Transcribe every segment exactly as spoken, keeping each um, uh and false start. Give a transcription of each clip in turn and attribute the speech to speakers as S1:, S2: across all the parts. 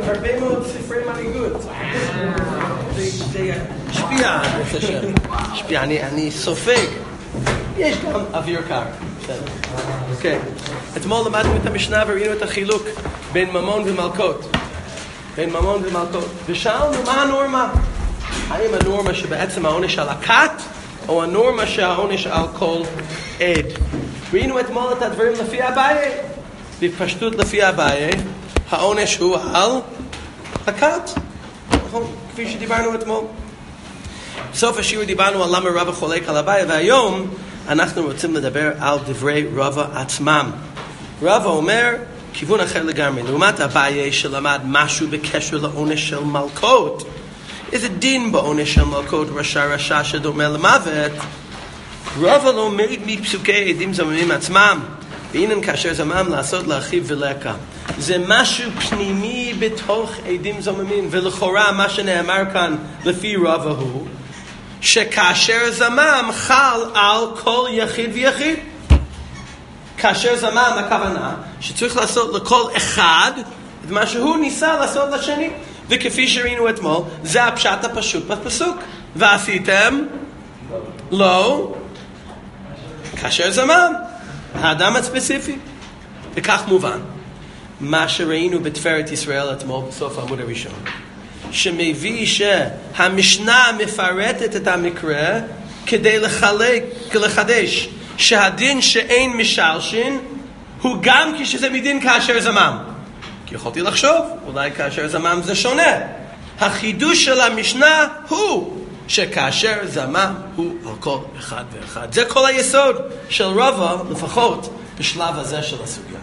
S1: הרבה מאוד ספרי מנהיגות. זה השפיע, השפיע, אני סופג. יש גם אוויר קר. אוקיי. אתמול למדנו את המשנה וראינו את החילוק בין ממון ומלכות. בין ממון ומלכות. ושאלנו מה הנורמה? האם הנורמה שבעצם העונש על הכת, או הנורמה שהעונש על כל עד? ראינו אתמול את הדברים לפי אביי. בפשטות לפי אביי, העונש הוא על הכת. נכון? כפי שדיברנו אתמול. בסוף השיעור דיברנו על למה רבא חולק על אביי, והיום אנחנו רוצים לדבר על דברי רבא עצמם. רבא אומר כיוון אחר לגמרי. לעומת אביי שלמד משהו בקשר לעונש של מלכות, איזה דין בעונש של מלכות רשע רשע שדומה למוות, רבא לומד מפסוקי עדים זוממים עצמם. והנה כאשר זמם לעשות להרחיב ולקה. זה משהו פנימי בתוך עדים זוממים, ולכאורה מה שנאמר כאן לפי רבא הוא שכאשר זמם חל על כל יחיד ויחיד. כאשר זמם הכוונה שצריך לעשות לכל אחד את מה שהוא ניסה לעשות לשני, וכפי שראינו אתמול זה הפשט הפשוט בפסוק, ועשיתם לא כאשר זמם האדם הספציפי. וכך מובן מה שראינו בתפארת ישראל אתמול בסוף העמוד הראשון, שמביא שהמשנה מפרטת את המקרה כדי לחלק, לחדש שהדין שאין משלשין הוא גם כשזה מדין כאשר זמם. כי יכולתי לחשוב אולי כאשר זמם זה שונה. החידוש של המשנה הוא שכאשר זמם הוא על כל אחד ואחד. זה כל היסוד של רבא, לפחות בשלב הזה של הסוגיה.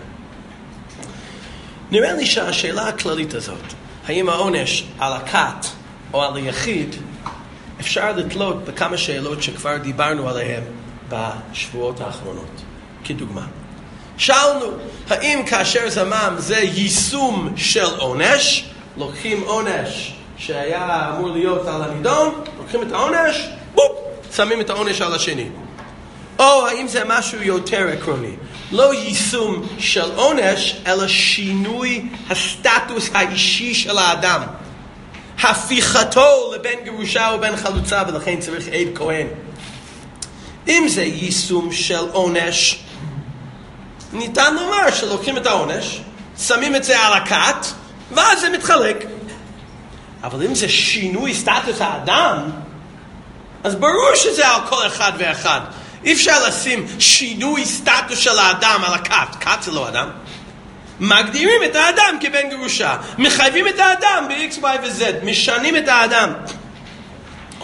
S1: נראה לי שהשאלה הכללית הזאת, האם העונש על הכת או על היחיד, אפשר לתלות בכמה שאלות שכבר דיברנו עליהן בשבועות האחרונות. כדוגמה, שאלנו, האם כאשר זמם זה יישום של עונש? לוקחים עונש שהיה אמור להיות על הנידון, לוקחים את העונש, בופ, שמים את העונש על השני. או האם זה משהו יותר עקרוני, לא יישום של עונש, אלא שינוי הסטטוס האישי של האדם, הפיכתו לבן גרושה או בן חלוצה, ולכן צריך עד כהן. אם זה יישום של עונש, ניתן לומר שלוקחים את העונש, שמים את זה על הכת, ואז זה מתחלק. אבל אם זה שינוי סטטוס האדם, אז ברור שזה על כל אחד ואחד. אי אפשר לשים שינוי סטטוס של האדם על הכת. כת זה לא אדם. מגדירים את האדם כבן גרושה, מחייבים את האדם ב-X, Y ו-Z, משנים את האדם. Oh.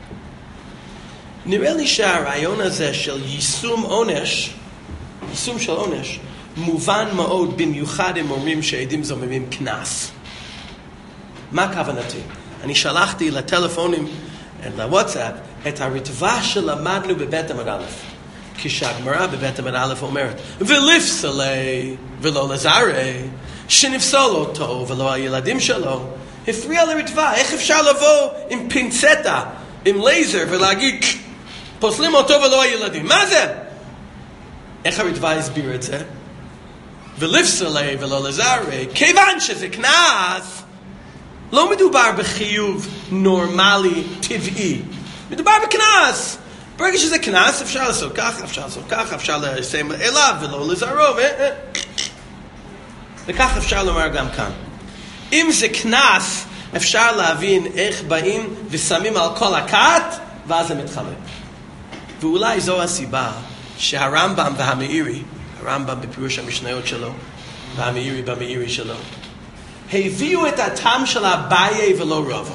S1: נראה לי שהרעיון הזה של יישום עונש, יישום של עונש, מובן מאוד במיוחד אם אומרים שעדים זוממים כנס. מה כוונתי? אני שלחתי לטלפונים, לוואטסאפ, את הרטבה שלמדנו בבית עמוד א', כשהגמרא בבית עמוד א' אומרת, ולפסלי ולא לזרי, שנפסול אותו ולא הילדים שלו, הפריע לרטבה. איך אפשר לבוא עם פינצטה, עם לייזר, ולהגיד, פוסלים אותו ולא הילדים? מה זה? איך הרטבה הסביר את זה? ולפסלי ולא לזרי, כיוון שזה כנס, לא מדובר בחיוב נורמלי, טבעי. מדובר בכנס. ברגע שזה כנס, אפשר לעשות ככה, אפשר לעשות ככה, אפשר לסיים אליו ולא לזרוב. וכך אפשר לומר גם כאן. אם זה כנס, אפשר להבין איך באים ושמים על כל הכת, ואז זה מתחלק. ואולי זו הסיבה שהרמב"ם והמאירי, הרמב"ם בפירוש המשניות שלו, והמאירי במאירי שלו, הביאו את הטעם של אביי ולא רבא.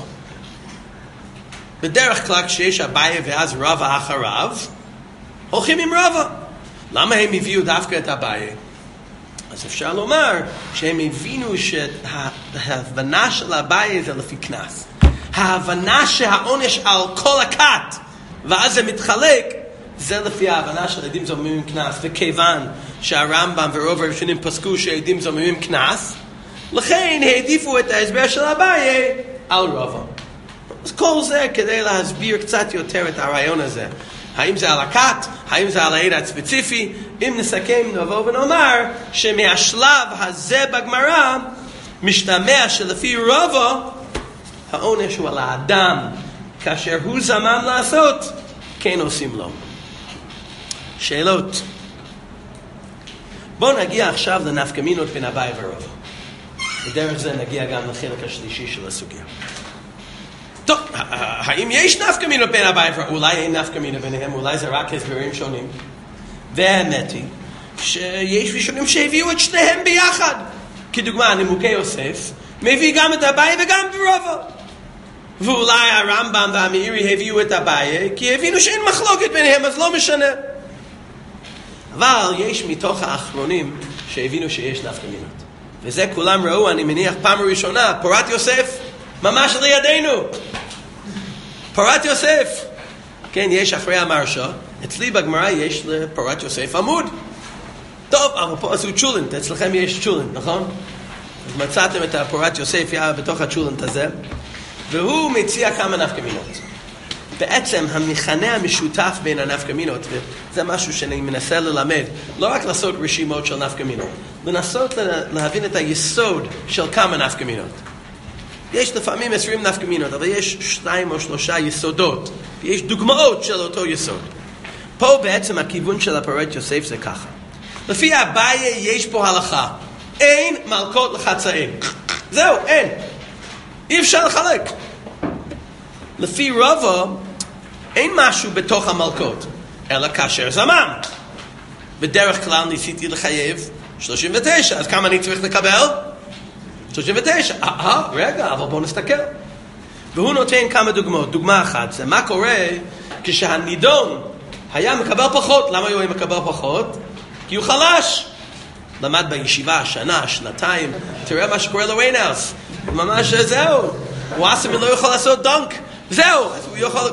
S1: בדרך כלל כשיש אביי ואז רבא אחריו, הולכים עם רבא. למה הם הביאו דווקא את אביי? אז אפשר לומר שהם הבינו שההבנה של אביי זה לפי כנס. ההבנה שהעונש על כל הכת, ואז זה מתחלק, זה לפי ההבנה של עדים זוממים כנס. וכיוון שהרמב"ם ורוב הראשונים פסקו שעדים זוממים כנס, לכן העדיפו את ההסבר של אביי על רבא. אז כל זה כדי להסביר קצת יותר את הרעיון הזה. האם זה על הכת? האם זה על העד הספציפי? אם נסכם נבוא ונאמר שמהשלב הזה בגמרא משתמע שלפי רובו, העונש הוא על האדם, כאשר הוא זמן לעשות, כן עושים לו. שאלות. בואו נגיע עכשיו לנפקמינות בין אביי ורובו. בדרך זה נגיע גם לחלק השלישי של הסוגיה. טוב, האם יש נפקמינות בין אביי ורובו? אולי אין נפקמינות ביניהם, אולי זה רק הסברים שונים. והאמת היא שיש ראשונים שהביאו את שניהם ביחד. כדוגמה, נימוקי יוסף מביא גם את אביי וגם ורובו. ואולי הרמב"ם והמאירי הביאו את אביי כי הבינו שאין מחלוקת ביניהם, אז לא משנה. אבל יש מתוך האחרונים שהבינו שיש נפקמינות. וזה כולם ראו, אני מניח, פעם ראשונה, פורת יוסף, ממש לידינו. פורת יוסף. כן, יש אחרי המרשה. אצלי בגמרא יש לפורת יוסף עמוד. טוב, אבל פה עשו צ'ולנט, אצלכם יש צ'ולנט, נכון? אז מצאתם את הפורת יוסף בתוך הצ'ולנט הזה, והוא מציע כמה נפקמינות. בעצם המכנה המשותף בין הנפקמינות, וזה משהו שאני מנסה ללמד, לא רק לעשות רשימות של נפקמינות, לנסות להבין את היסוד של כמה נפקמינות. יש לפעמים עשרים נפקמינות, אבל יש שתיים או שלושה יסודות, ויש דוגמאות של אותו יסוד. פה בעצם הכיוון של הפורת יוסף זה ככה. לפי אביי יש פה הלכה, אין מלכות לחצאים. זהו, אין. אי אפשר לחלק. לפי רובו, אין משהו בתוך המלכות, אלא כאשר זמן. בדרך כלל ניסיתי לחייב שלושים ותשע, אז כמה אני צריך לקבל? שלושים ותשע. אה, רגע, אבל בואו נסתכל. והוא נותן כמה דוגמאות. דוגמה אחת, זה מה קורה כשהנידון היה מקבל פחות. למה הוא היה מקבל פחות? כי הוא חלש. למד בישיבה שנה, שנתיים, תראה מה שקורה לוויינאוס. ממש זהו. הוא עשה ולא יכול לעשות דונק. זהו, אז הוא יכול...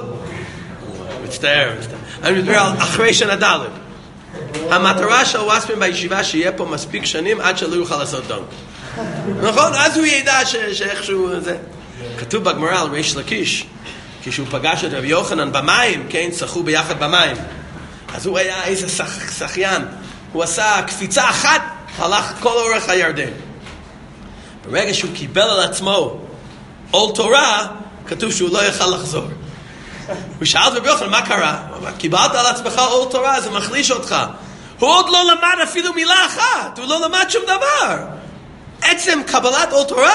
S1: מצטער, מצטער. אני מדבר על אחרי שנה ד'. המטרה של ווספין בישיבה שיהיה פה מספיק שנים עד שלא יוכל לעשות דונק. נכון? אז הוא ידע שאיכשהו זה. כתוב בגמרא על ריש לקיש, כשהוא פגש את רבי יוחנן במים, כן, שחו ביחד במים. אז הוא היה איזה שחיין. הוא עשה קפיצה אחת, הלך כל אורך הירדן. ברגע שהוא קיבל על עצמו עול תורה, כתוב שהוא לא יוכל לחזור. הוא שאל את רבי יוחנן, מה קרה? הוא אמר, קיבלת על עצמך עול תורה, זה מחליש אותך. הוא עוד לא למד אפילו מילה אחת, הוא לא למד שום דבר. עצם קבלת עול תורה,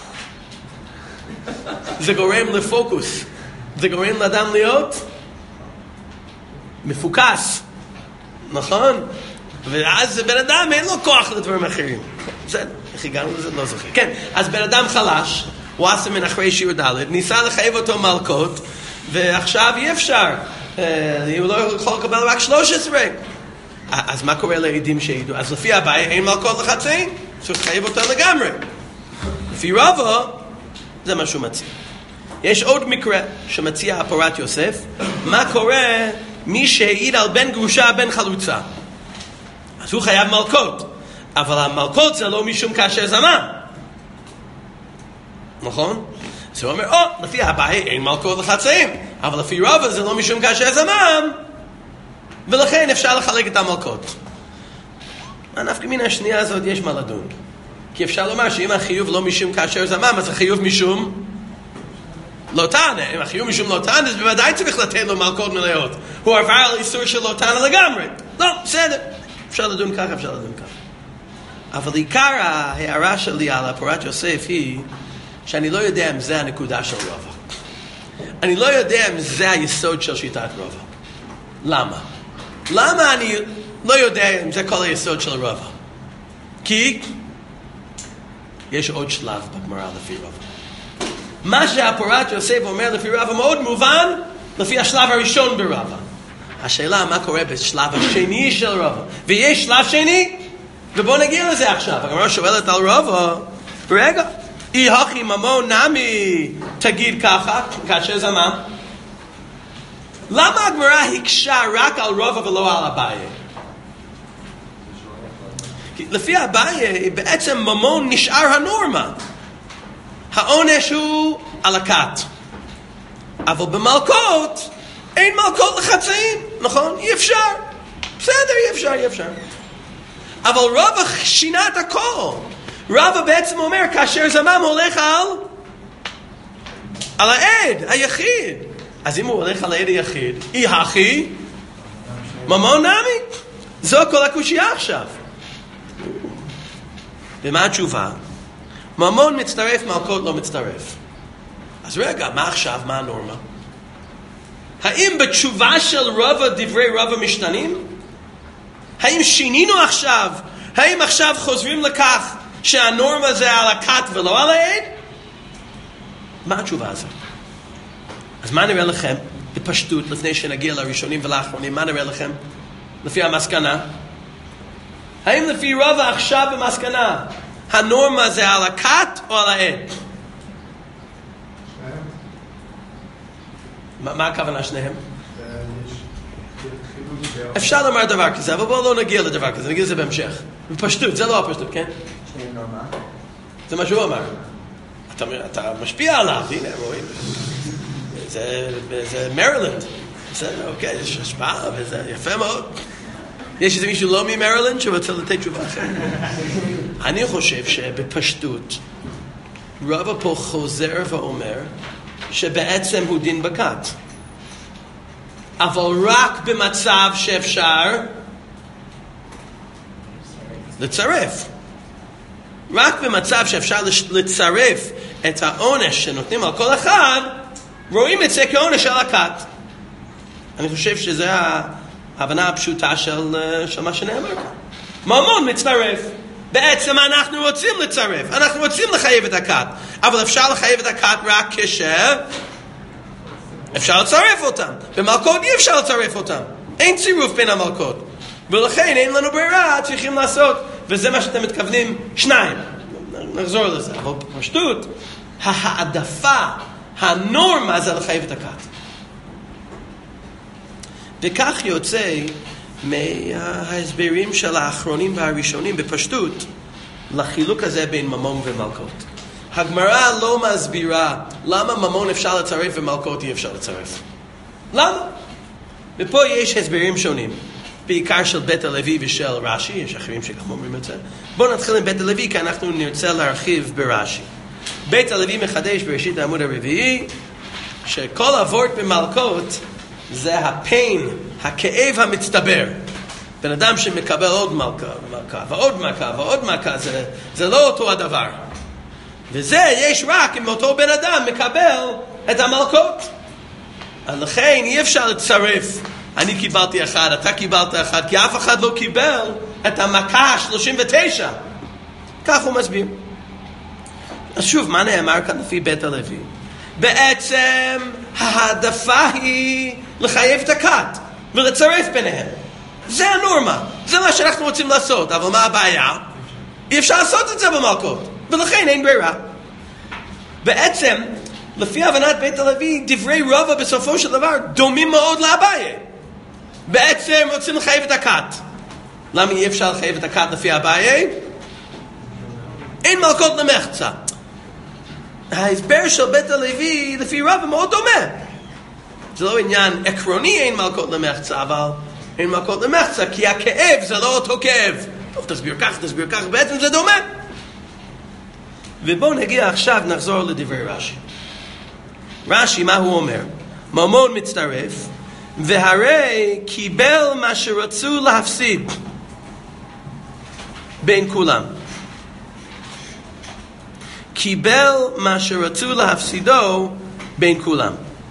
S1: זה גורם לפוקוס. זה גורם לאדם להיות מפוקס. נכון? ואז בן אדם אין לו כוח לדברים אחרים. בסדר, איך הגענו לזה? לא זוכר. כן, אז בן אדם חלש, הוא עשה מן אחרי שיעור ד', ניסה לחייב אותו מלכות, ועכשיו אי אפשר. הוא לא יכול לקבל רק שלוש עשרה. אז מה קורה לעדים שידעו? אז לפי אביי אין מלכות לחצאים, צריך לחייב אותו לגמרי. לפי רובו, זה מה שהוא מציע. יש עוד מקרה שמציע הפורת יוסף, מה קורה מי שהעיד על בן גרושה, בן חלוצה. אז הוא חייב מלכות, אבל המלכות זה לא משום כאשר זמן. נכון? אז הוא אומר, או, לפי אביי אין מלכות לחצאים, אבל לפי רובו זה לא משום כאשר זמן, ולכן אפשר לחלק את המלכות. הנפקמינה השנייה הזאת יש מה לדון. כי אפשר לומר שאם החיוב לא משום כאשר זמן, אז החיוב משום לא תענה. אם החיוב משום לא תענה, אז בוודאי צריך לתת לו מלכות מלאות. הוא עבר על איסור של לא תענה לגמרי. לא, בסדר. אפשר לדון ככה, אפשר לדון ככה. אבל עיקר ההערה שלי על הפורת יוסף היא שאני לא יודע אם זה הנקודה של רובו. אני לא יודע אם זה היסוד של שיטת רובו. למה? למה אני לא יודע אם זה כל היסוד של רובו? כי יש עוד שלב בגמרא לפי רובו. מה שהפורת יוסף אומר לפי רובו מאוד מובן לפי השלב הראשון ברובו. השאלה מה קורה בשלב השני של רובו. ויש שלב שני, ובואו נגיע לזה עכשיו. הגמרא שואלת על רובו, רגע, אי הכי ממון נמי תגיד ככה, כאשר זמן. למה הגמרא הקשה רק על רובו ולא על אביי? כי לפי אביי בעצם ממון נשאר הנורמה. העונש הוא על הכת. אבל במלכות אין מלכות לחצאים, נכון? אי אפשר. בסדר, אי אפשר, אי אפשר. אבל רובו שינה את הכל. רבא בעצם אומר, כאשר זמם הולך על, על העד, היחיד. אז אם הוא הולך על העד היחיד, אי הכי, ממון נמי. זו כל הקושייה עכשיו. ומה התשובה? ממון מצטרף, מלכות לא מצטרף. אז רגע, מה עכשיו? מה הנורמה? האם בתשובה של רבא דברי רבא משתנים? האם שינינו עכשיו? האם עכשיו חוזרים לכך שהנורמה זה על הכת ולא על העד? מה התשובה הזאת? אז מה נראה לכם בפשטות לפני שנגיע לראשונים ולאחרונים? מה נראה לכם לפי המסקנה? האם לפי רבא עכשיו במסקנה הנורמה זה על הכת או על העד? מה, מה הכוונה שניהם? אפשר לומר דבר כזה, אבל בואו לא נגיע לדבר כזה, נגיע לזה בהמשך. בפשטות, זה לא הפשטות, כן? זה מה שהוא אמר. אתה, אתה משפיע עליו, הנה, רואים. זה, זה מרילנד. בסדר, אוקיי, יש השפעה, וזה יפה מאוד. יש איזה מישהו לא ממרילנד שרוצה לתת תשובה אחרת? אני חושב שבפשטות, רבא פה חוזר ואומר, שבעצם הוא דין בכת. אבל רק במצב שאפשר לצרף. רק במצב שאפשר לצרף את העונש שנותנים על כל אחד, רואים את זה כעונש על הכת. אני חושב שזו ההבנה הפשוטה של, של מה שנאמר כאן. ממון מצטרף. בעצם אנחנו רוצים לצרף, אנחנו רוצים לחייב את הכת, אבל אפשר לחייב את הכת רק כשר אפשר לצרף אותם. במלכות אי אפשר לצרף אותם, אין צירוף בין המלכות, ולכן אין לנו ברירה, צריכים לעשות, וזה מה שאתם מתכוונים, שניים. נחזור לזה, אבל פשטות ההעדפה, הנורמה זה לחייב את הכת. וכך יוצא מההסברים של האחרונים והראשונים בפשטות לחילוק הזה בין ממון ומלכות. הגמרא לא מסבירה למה ממון אפשר לצרף ומלכות אי אפשר לצרף. למה? ופה יש הסברים שונים, בעיקר של בית הלוי ושל רש"י, יש אחרים שגם אומרים את זה. בואו נתחיל עם בית הלוי כי אנחנו נרצה להרחיב ברש"י. בית הלוי מחדש בראשית העמוד הרביעי שכל הוורט במלכות זה הפיין, הכאב המצטבר. בן אדם שמקבל עוד מלכה, מלכה ועוד מלכה ועוד מלכה, זה, זה לא אותו הדבר. וזה יש רק אם אותו בן אדם מקבל את המלכות. לכן אי אפשר לצרף, אני קיבלתי אחד, אתה קיבלת אחד, כי אף אחד לא קיבל את המכה שלושים ותשע. כך הוא מסביר. אז שוב, מה נאמר כאן לפי בית הלוי? בעצם ההעדפה היא לחייב את הכת ולצרף ביניהם. זה הנורמה, זה מה שאנחנו רוצים לעשות. אבל מה הבעיה? אי אפשר לעשות את זה במלכות, ולכן אין ברירה. בעצם לפי הבנת בית הלוי דברי רבא בסופו של דבר דומים מאוד לאביי. בעצם רוצים לחייב את הכת. למה אי אפשר לחייב את הכת לפי אביי? אין מלכות למחצה. ההסבר של בית הלוי לפי רבא מאוד דומה. זה לא עניין עקרוני אין מלכות למחצה, אבל אין מלכות למחצה כי הכאב זה לא אותו כאב. טוב, תסביר כך, תסביר כך, בעצם זה דומה. ובואו נגיע עכשיו, נחזור לדברי רש"י. רש"י, מה הוא אומר? ממון מצטרף, והרי קיבל מה שרצו להפסיד בין כולם. קיבל מה שרצו להפסידו בין כולם.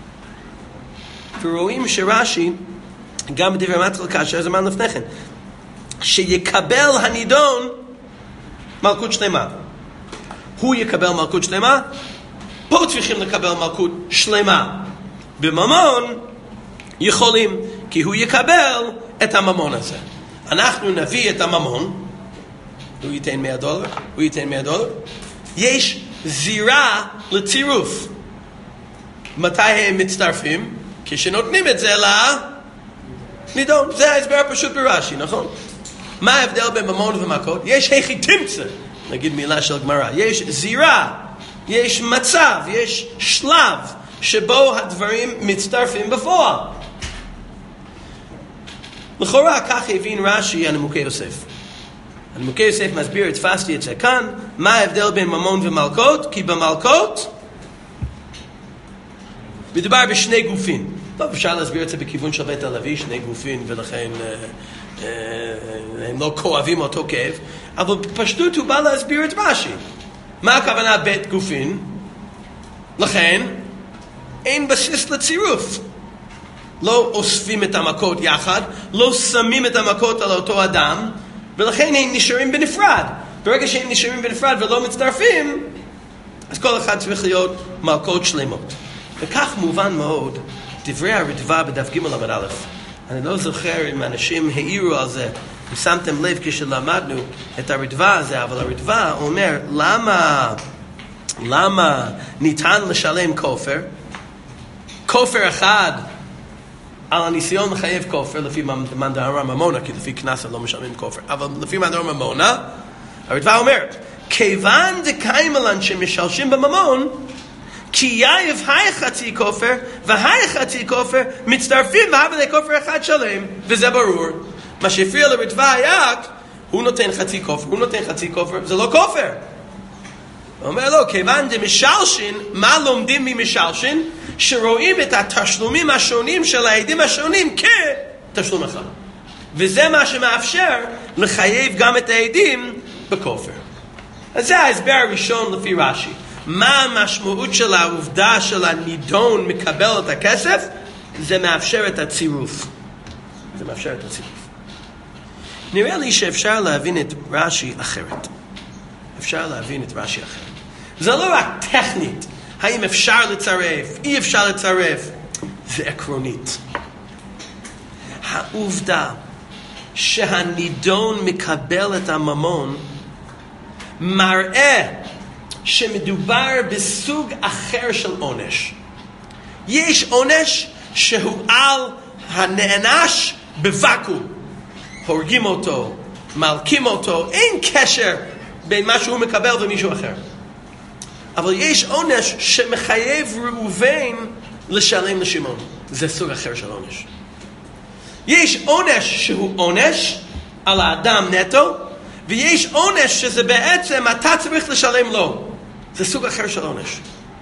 S1: ורואים שרש"י, גם בדברי מתחיל כאשר זמן לפני כן, שיקבל הנידון מלכות שלמה. הוא יקבל מלכות שלמה, פה צריכים לקבל מלכות שלמה. בממון יכולים, כי הוא יקבל את הממון הזה. אנחנו נביא את הממון, הוא ייתן מאה דולר, הוא ייתן מאה דולר. יש זירה לצירוף. מתי הם מצטרפים? כשנותנים את זה לנידון. זה ההסבר הפשוט ברש"י, נכון? מה ההבדל בין ממון ומלכות? יש הכי תמצא, נגיד מילה של גמרא, יש זירה, יש מצב, יש שלב שבו הדברים מצטרפים בפועל. לכאורה כך הבין רש"י הנימוקי יוסף. הנימוקי יוסף מסביר, תפסתי את זה כאן, מה ההבדל בין ממון ומלכות? כי במלכות מדובר בשני גופים. טוב, אפשר להסביר את זה בכיוון של בית הלוי, שני גופים, ולכן אה, אה, הם לא כואבים אותו כאב, אבל בפשטות הוא בא להסביר את רש"י. מה הכוונה בית גופים? לכן אין בסיס לצירוף. לא אוספים את המכות יחד, לא שמים את המכות על אותו אדם, ולכן הם נשארים בנפרד. ברגע שהם נשארים בנפרד ולא מצטרפים, אז כל אחד צריך להיות מלכות שלמות. וכך מובן מאוד דברי הרדווה בדף ג' עמוד א'. אני לא זוכר אם אנשים העירו על זה, אם שמתם לב כשלמדנו את הרדווה הזה, אבל הרדווה אומר, למה, למה ניתן לשלם כופר? כופר אחד על הניסיון לחייב כופר, לפי מאן דאמר ממונה, כי לפי קנס לא משלמים כופר, אבל לפי מאן דאמר ממונה, הרדווה אומרת, כיוון דקיימלן שמשלשים בממון, כי יאיב היי חצי כופר והי חצי כופר מצטרפים והבלי כופר אחד שלם, וזה ברור. מה שהפריע לרדווה היה, הוא נותן חצי כופר, הוא נותן חצי כופר, זה לא כופר. הוא אומר לו, כיוון דמשלשין, מה לומדים ממשלשין? שרואים את התשלומים השונים של העדים השונים כתשלום אחד. וזה מה שמאפשר לחייב גם את העדים בכופר. אז זה ההסבר הראשון לפי רש"י. מה המשמעות של העובדה של הנידון מקבל את הכסף? זה מאפשר את הצירוף. זה מאפשר את הצירוף. נראה לי שאפשר להבין את רש"י אחרת. אפשר להבין את רש"י אחרת. זה לא רק טכנית, האם אפשר לצרף, אי אפשר לצרף. זה עקרונית. העובדה שהנידון מקבל את הממון מראה שמדובר בסוג אחר של עונש. יש עונש שהוא על הנענש בוואקום. הורגים אותו, מלקים אותו, אין קשר בין מה שהוא מקבל ומישהו אחר. אבל יש עונש שמחייב ראובן לשלם לשמעון. זה סוג אחר של עונש. יש עונש שהוא עונש על האדם נטו, ויש עונש שזה בעצם אתה צריך לשלם לו. זה סוג אחר של עונש.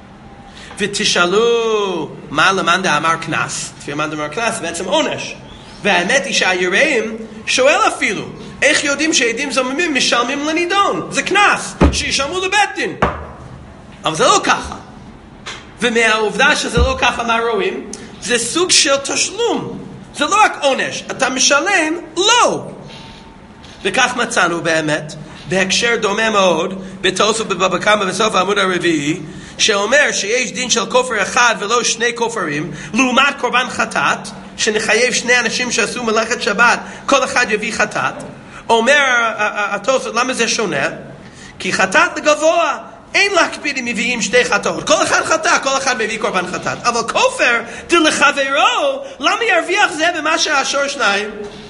S1: ותשאלו מה למאן דאמר קנס. לפי מאן דאמר קנס בעצם עונש. והאמת היא שהיראים שואל אפילו, איך יודעים שעדים זוממים משלמים לנידון? זה קנס, שישלמו לבית דין. אבל זה לא ככה. ומהעובדה שזה לא ככה מה רואים, זה סוג של תשלום. זה לא רק עונש, אתה משלם לא. וכך מצאנו באמת, בהקשר דומה מאוד, בתוספות בבבא קמא בסוף העמוד הרביעי, שאומר שיש דין של כופר אחד ולא שני כופרים, לעומת קורבן חטאת, שנחייב שני אנשים שעשו מלאכת שבת, כל אחד יביא חטאת. אומר התוספות, למה זה שונה? כי חטאת לגבוה, אין להקפיד אם מביאים שתי חטאות. כל אחד חטא, כל אחד מביא קורבן חטאת. אבל כופר, דלחברו, למה ירוויח זה במה שהשור שניים?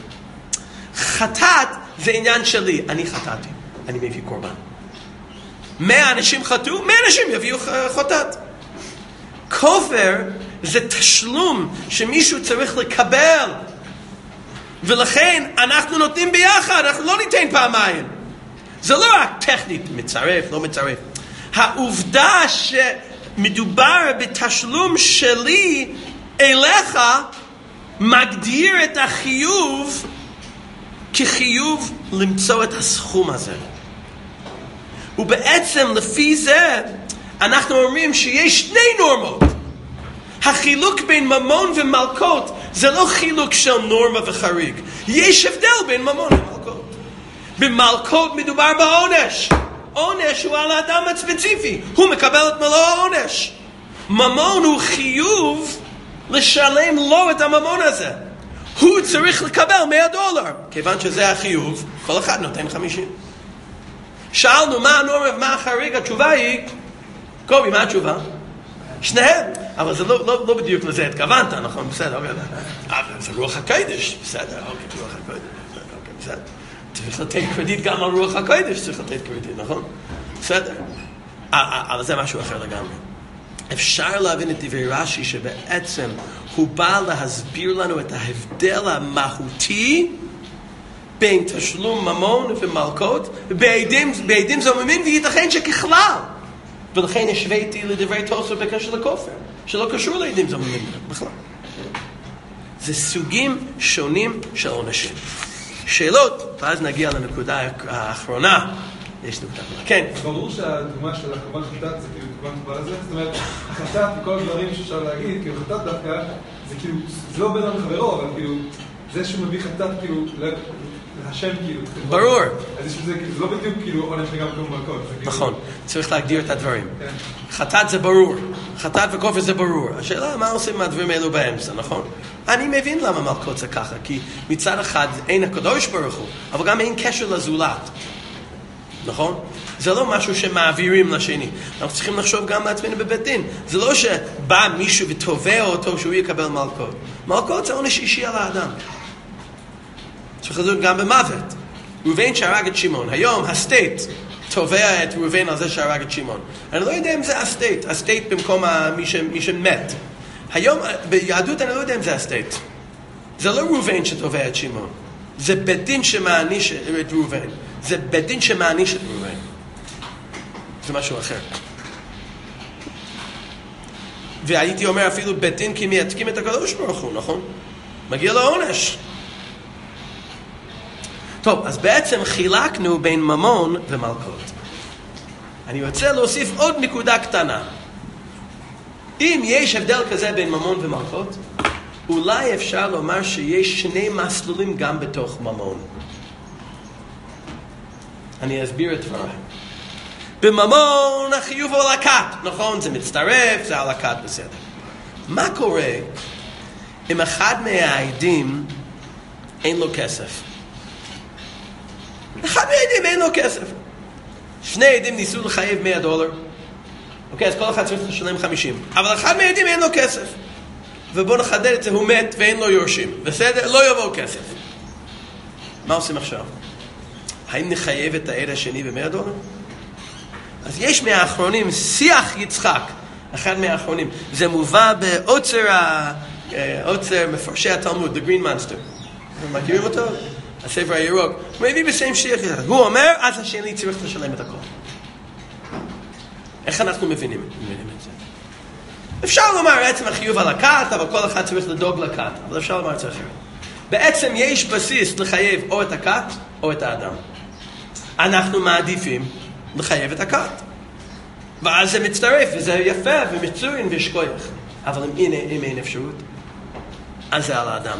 S1: חטאת זה עניין שלי, אני חטאתי, אני מביא קורבן. מאה אנשים חטאו, מאה אנשים יביאו חטאת. כופר זה תשלום שמישהו צריך לקבל, ולכן אנחנו נותנים ביחד, אנחנו לא ניתן פעמיים. זה לא רק טכנית, מצרף, לא מצרף. העובדה שמדובר בתשלום שלי אליך מגדיר את החיוב כחיוב למצוא את הסכום הזה. ובעצם לפי זה אנחנו אומרים שיש שני נורמות. החילוק בין ממון ומלכות זה לא חילוק של נורמה וחריג. יש הבדל בין ממון ומלכות. במלכות מדובר בעונש. עונש הוא על האדם הספציפי. הוא מקבל את מלוא העונש. ממון הוא חיוב לשלם לו את הממון הזה. הוא צריך לקבל מאה דולר. כיוון שזה החיוב, כל אחד נותן חמישים. שאלנו מה הנורמה ומה החריג, התשובה היא, קובי, מה התשובה? שניהם. אבל זה לא, לא, לא בדיוק לזה התכוונת, נכון? בסדר, אוקיי. אבל זה רוח הקודש, בסדר, אוקיי, רוח הקודש, אוקיי, בסדר. צריך לתת קרדיט גם על רוח הקודש, צריך לתת קרדיט, נכון? בסדר. אבל זה משהו אחר לגמרי. אפשר להבין את דברי רש"י שבעצם הוא בא להסביר לנו את ההבדל המהותי בין תשלום ממון ומלכות בעדים זוממים, וייתכן שככלל. ולכן השוויתי לדברי תוספות בקשר לכופר, שלא קשור לעדים זוממים בכלל. זה סוגים שונים של עונשים. שאלות, ואז נגיע לנקודה האחרונה. יש נקודה. כן.
S2: ברור שהדוגמה של הקרבן חטאת זה כאילו דוגמה טובה לזה. זאת אומרת, החטאת וכל הדברים שאפשר להגיד, כאילו חטאת דווקא, זה כאילו, זה לא בין חברו, אבל כאילו, זה שהוא מביא חטאת כאילו, להשם כאילו.
S1: ברור.
S2: אז זה לא בדיוק כאילו עונש וגם כמו מלכות.
S1: נכון, צריך להגדיר את הדברים. חטאת זה ברור. חטאת וכופר זה ברור. השאלה, מה עושים מהדברים האלו באמצע, נכון? אני מבין למה מלכות זה ככה, כי מצד אחד אין הקדוש ברוך הוא, אבל גם אין קשר לזולת. נכון? זה לא משהו שמעבירים לשני. אנחנו צריכים לחשוב גם לעצמנו בבית דין. זה לא שבא מישהו ותובע אותו שהוא יקבל מלכות. מלכות זה עונש אישי על האדם. צריך לדון גם במוות. ראובן שהרג את שמעון. היום הסטייט תובע את ראובן על זה שהרג את שמעון. אני לא יודע אם זה הסטייט. הסטייט במקום מי, ש... מי שמת. היום ביהדות אני לא יודע אם זה הסטייט. זה לא ראובן שתובע את שמעון. זה בית דין שמעניש את ראובן. זה בית דין שמעניש את ראובן. זה משהו אחר. והייתי אומר אפילו בית דין כי מייצגים את הקדוש ברוך הוא, נכון? מגיע לו עונש. טוב, אז בעצם חילקנו בין ממון ומלכות. אני רוצה להוסיף עוד נקודה קטנה. אם יש הבדל כזה בין ממון ומלכות, אולי אפשר לומר שיש שני מסלולים גם בתוך ממון. אני אסביר את דבריי. בממון החיוב הוא על הכת, נכון? זה מצטרף, זה על הכת, בסדר. מה קורה אם אחד מהעדים אין לו כסף? אחד מהעדים אין לו כסף. שני עדים ניסו לחייב מאה דולר. אוקיי, אז כל אחד צריך לשלם חמישים. אבל אחד מהעדים אין לו כסף. ובוא נחדד את זה, הוא מת ואין לו יורשים. בסדר? לא יבוא כסף. מה עושים עכשיו? האם נחייב את העד השני ב-מאה דולר? אז יש מהאחרונים, שיח יצחק, אחד מהאחרונים. זה מובא באוצר, אוצר מפרשי התלמוד, The Green Monster. מכירים אותו? הספר הירוק. הוא מביא בסיים שיח יצחק. הוא אומר, אז השני צריך לשלם את הכל. איך אנחנו מבינים, מבינים את זה? אפשר לומר בעצם החיוב על הכת, אבל כל אחד צריך לדאוג לכת. אבל אפשר לומר את זה אחרת. בעצם יש בסיס לחייב או את הכת או את האדם. אנחנו מעדיפים לחייב את הכת. ואז זה מצטרף, וזה יפה, ומצוין, ושכוח. אבל אם אין, אם אין אפשרות, אז זה על האדם.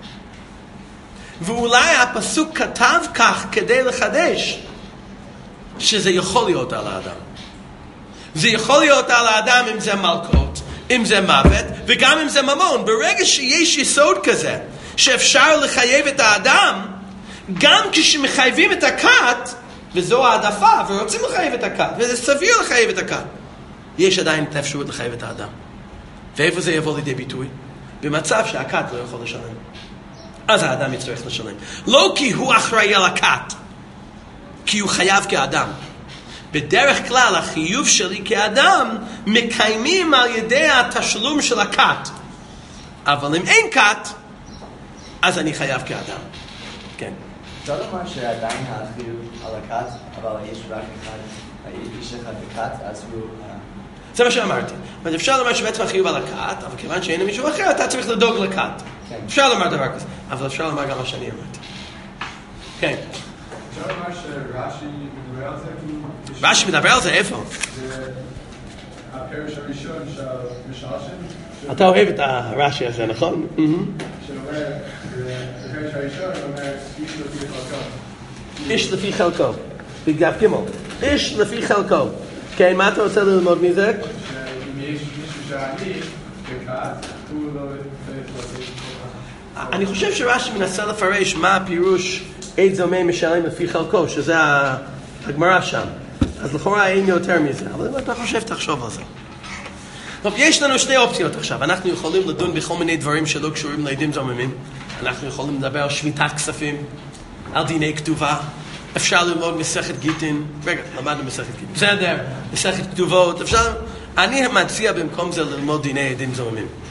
S1: ואולי הפסוק כתב כך כדי לחדש, שזה יכול להיות על האדם. זה יכול להיות על האדם אם זה מלכות, אם זה מוות, וגם אם זה ממון. ברגע שיש יסוד כזה, שאפשר לחייב את האדם, גם כשמחייבים את הכת, וזו העדפה, ורוצים לחייב את הכת, וזה סביר לחייב את הכת, יש עדיין את האפשרות לחייב את האדם. ואיפה זה יבוא לידי ביטוי? במצב שהכת לא יכול לשלם. אז האדם יצטרך לשלם. לא כי הוא אחראי על הכת, כי הוא חייב כאדם. בדרך כלל החיוב שלי כאדם מקיימים על ידי התשלום של הכת. אבל אם אין כת, אז אני חייב כאדם. כן.
S3: אפשר לומר שעדיין החיוב על הכת, אבל יש רק אחד, יש אחד בכת, אז הוא...
S1: זה מה שאמרתי. אבל אפשר לומר שבעצם החיוב על הכת, אבל כיוון שאין מישהו אחר, אתה צריך לדאוג לכת. אפשר לומר דבר כזה, אבל אפשר לומר גם מה שאני אמרתי. כן.
S2: אפשר לומר שרש"י מדבר על זה?
S1: רש"י מדבר על זה, איפה?
S2: זה הפרש הראשון של משלשם.
S1: אתה אוהב את הרש"י הזה, נכון?
S2: שאומר, בפרש הראשון, הוא אומר, איש לפי חלקו.
S1: איש לפי חלקו. בגב גימל. איש לפי חלקו. כן, מה אתה רוצה ללמוד מזה?
S2: שאם יש מישהו שאני בכת, הוא לא צריך לעשות.
S1: אני חושב שרש"י מנסה לפרש מה הפירוש עד זומם משלם לפי חלקו, שזה הגמרא שם. אז לכאורה אין יותר מזה, אבל אם אתה חושב, תחשוב על זה. טוב, יש לנו שתי אופציות עכשיו. אנחנו יכולים לדון בכל מיני דברים שלא קשורים לעדים זוממים. אנחנו יכולים לדבר על שמיטת כספים, על דיני כתובה. אפשר ללמוד מסכת גיטין. רגע, למדנו מסכת גיטין. בסדר, מסכת כתובות. אפשר... אני מציע במקום זה ללמוד דיני עדים זוממים.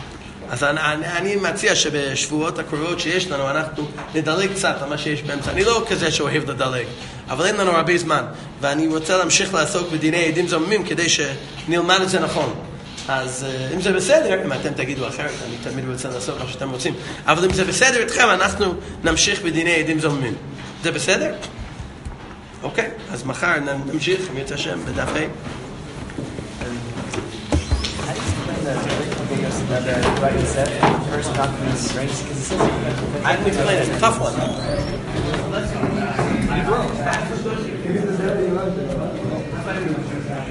S1: אז אני, אני, אני מציע שבשבועות הקרובות שיש לנו, אנחנו נדלג קצת על מה שיש באמצע. אני לא כזה שאוהב לדלג, אבל אין לנו הרבה זמן, ואני רוצה להמשיך לעסוק בדיני עדים זוממים כדי שנלמד את זה נכון. אז אם זה בסדר, אם אתם תגידו אחרת, אני תמיד רוצה לעשות מה שאתם רוצים, אבל אם זה בסדר איתכם, אנחנו נמשיך בדיני עדים זוממים. זה בסדר? אוקיי, אז מחר נמשיך, אם יצא שם, בדף ה'.
S3: That the writing said first documents race because it says
S1: I can explain it. Tough one.